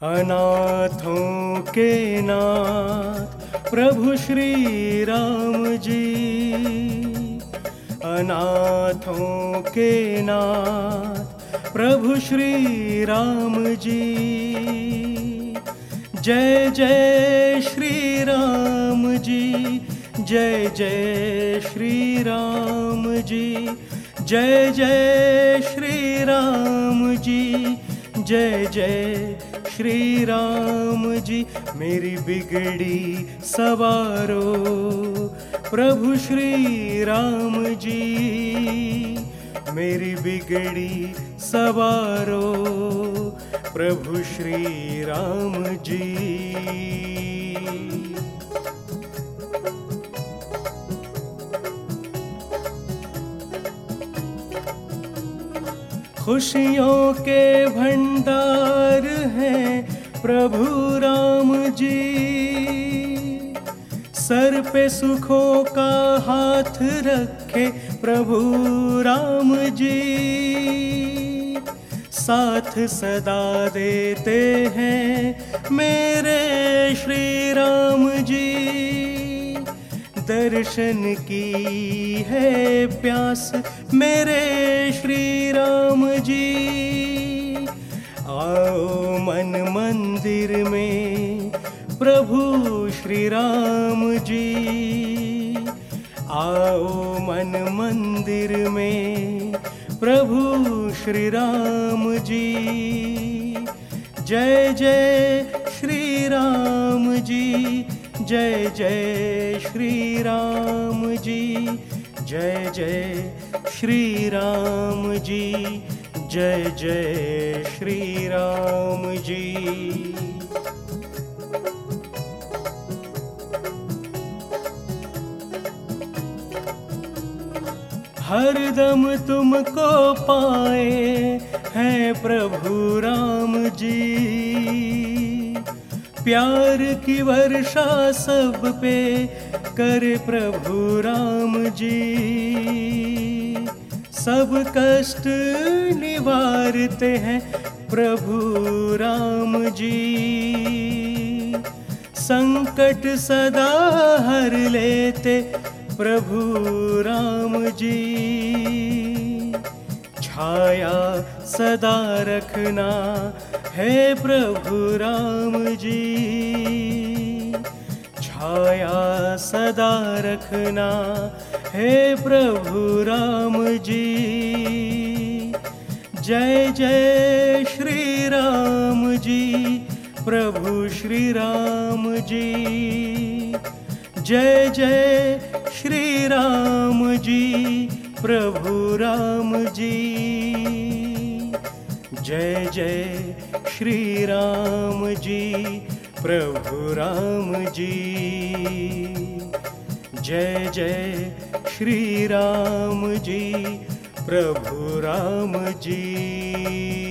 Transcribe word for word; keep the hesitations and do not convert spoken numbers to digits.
अनाथों के नाथ प्रभु श्री राम जी, अनाथों के नाथ प्रभु श्री राम जी। जय जय श्री राम जी, जय जय श्री राम जी, जय जय श्री राम जी, जय जय श्री राम जी। मेरी बिगड़ी सवारो प्रभु श्री राम जी, मेरी बिगड़ी सवारो प्रभु श्री राम जी। खुशियों के भंडार हैं प्रभु राम जी, सर पे सुखों का हाथ रखे प्रभु राम जी। साथ सदा देते हैं मेरे श्री राम जी, दर्शन की है प्यास मेरे श्री राम जी। आओ मन मंदिर में प्रभु श्री राम जी, आओ मन मंदिर में प्रभु श्री राम जी। जय जय श्री राम जी, जय जय श्री राम जी, जय जय श्री राम जी, जय जय श्री राम जी। हरदम तुमको पाए हैं प्रभु राम जी, प्यार की वर्षा सब पे करे प्रभु राम जी। सब कष्ट निवारते हैं प्रभु राम जी, संकट सदा हर लेते प्रभु राम जी। छाया सदा रखना है प्रभु राम जी, छाया सदा रखना है प्रभु राम जी। जय जय श्री राम जी, प्रभु श्री राम जी, जय जय श्री राम जी, प्रभु राम जी। जय जय श्री राम जी, प्रभु राम जी, जय जय श्री राम जी, प्रभु राम जी।